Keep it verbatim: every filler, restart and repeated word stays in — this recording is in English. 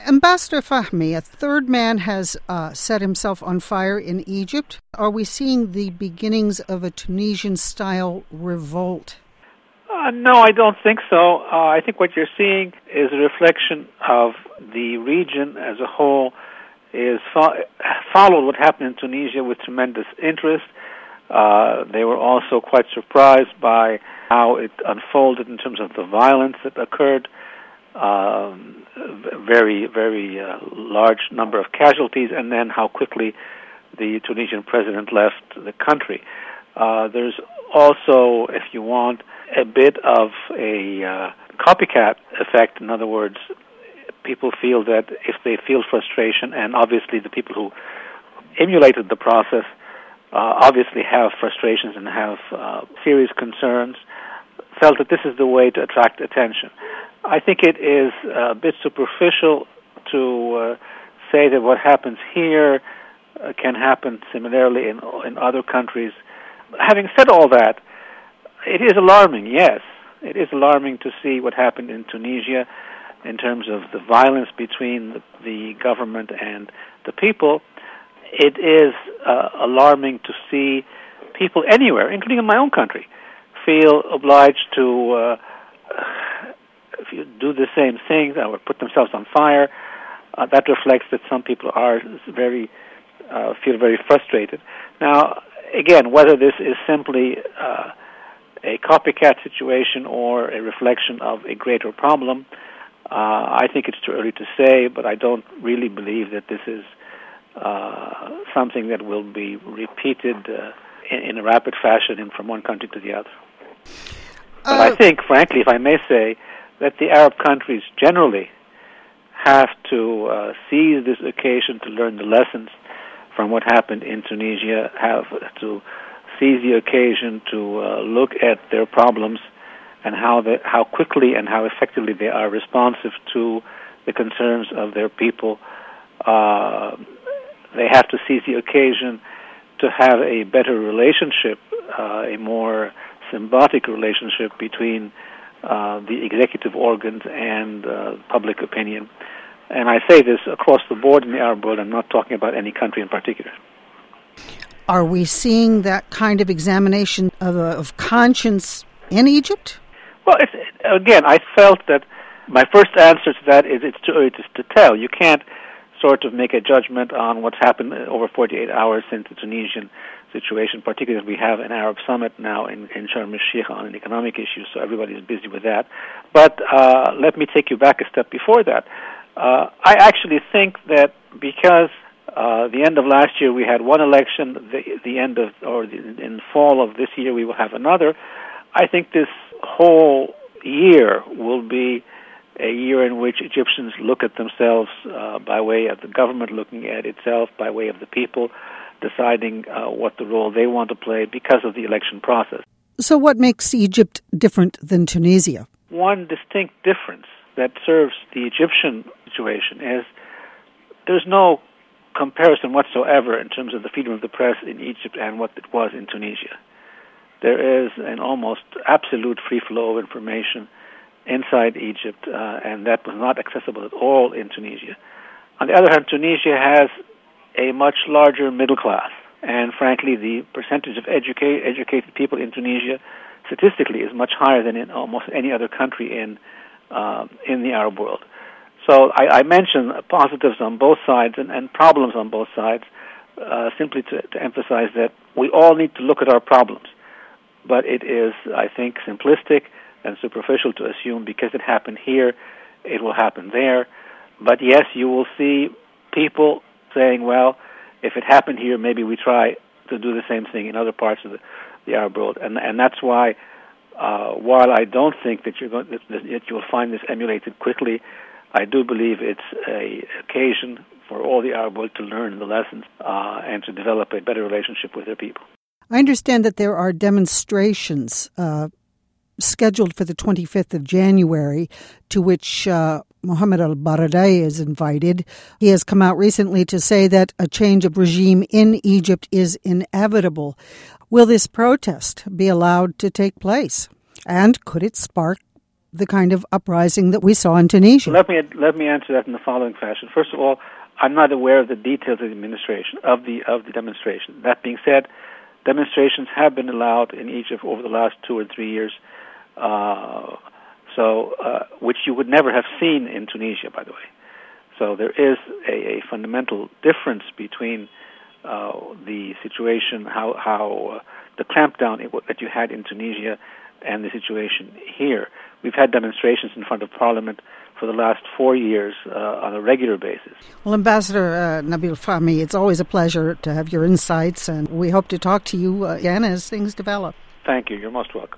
Ambassador Fahmy, a third man has uh, set himself on fire in Egypt. Are we seeing the beginnings of a Tunisian-style revolt? Uh, no, I don't think so. Uh, I think what you're seeing is a reflection of the region as a whole is fo- followed what happened in Tunisia with tremendous interest. Uh, they were also quite surprised by how it unfolded in terms of the violence that occurred. Um, very, very uh, large number of casualties, and then how quickly the Tunisian president left the country. Uh, there's also, if you want, a bit of a uh, copycat effect. In other words, people feel that if they feel frustration, and obviously the people who emulated the process uh, obviously have frustrations and have uh, serious concerns, felt that this is the way to attract attention. I think it is a bit superficial to uh, say that what happens here uh, can happen similarly in in other countries. Having said all that, it is alarming, yes. It is alarming to see what happened in Tunisia in terms of the violence between the, the government and the people. It is uh, alarming to see people anywhere, including in my own country, feel obliged to uh, if you do the same thing or put themselves on fire. Uh, that reflects that some people are very uh, feel very frustrated. Now, again, whether this is simply uh, a copycat situation or a reflection of a greater problem, uh, I think it's too early to say, but I don't really believe that this is uh, something that will be repeated uh, in, in a rapid fashion and from one country to the other. But uh, I think, frankly, if I may say, that the Arab countries generally have to uh, seize this occasion to learn the lessons from what happened in Tunisia, have to seize the occasion to uh, look at their problems and how they, how quickly and how effectively they are responsive to the concerns of their people. Uh, they have to seize the occasion to have a better relationship, uh, a more symbiotic relationship between uh, the executive organs and uh, public opinion. And I say this across the board in the Arab world. I'm not talking about any country in particular. Are we seeing that kind of examination of, uh, of conscience in Egypt? Well, it's, again, I felt that my first answer to that is it's too early to, to tell. You can't sort of make a judgment on what's happened over forty-eight hours since the Tunisian situation, particularly as we have an Arab summit now in, in Sharm el-Sheikh on an economic issue, so everybody is busy with that. But uh, let me take you back a step before that. Uh, I actually think that because uh, the end of last year we had one election, the, the end of, or the, in fall of this year we will have another, I think this whole year will be a year in which Egyptians look at themselves uh, by way of the government looking at itself, by way of the people deciding uh, what the role they want to play because of the election process. So what makes Egypt different than Tunisia? One distinct difference that serves the Egyptian situation is there's no comparison whatsoever in terms of the freedom of the press in Egypt and what it was in Tunisia. There is an almost absolute free flow of information inside Egypt, uh, and that was not accessible at all in Tunisia. On the other hand, Tunisia has a much larger middle class, and frankly, the percentage of educate, educated people in Tunisia statistically is much higher than in almost any other country in uh, in the Arab world. So I, I mention positives on both sides and, and problems on both sides, uh, simply to, to emphasize that we all need to look at our problems. But it is, I think, simplistic and superficial to assume because it happened here, it will happen there. But yes, you will see people saying, well, if it happened here, maybe we try to do the same thing in other parts of the, the Arab world. And and that's why, uh, while I don't think that you're going that, that you'll find this emulated quickly, I do believe it's a occasion for all the Arab world to learn the lessons uh, and to develop a better relationship with their people. I understand that there are demonstrations uh, scheduled for the twenty-fifth of January, to which uh, Mohammed al-Baradei is invited. He has come out recently to say that a change of regime in Egypt is inevitable. Will this protest be allowed to take place? And could it spark the kind of uprising that we saw in Tunisia? Let me let me answer that in the following fashion. First of all, I'm not aware of the details of the administration of the of the demonstration. That being said, demonstrations have been allowed in Egypt over the last two or three years, uh, so uh, which you would never have seen in Tunisia, by the way. So there is a, a fundamental difference between uh, the situation, how how uh, the clampdown that you had in Tunisia, and the situation here. We've had demonstrations in front of Parliament for the last four years uh, on a regular basis. Well, Ambassador uh, Nabil Fahmy, it's always a pleasure to have your insights, and we hope to talk to you again as things develop. Thank you. You're most welcome.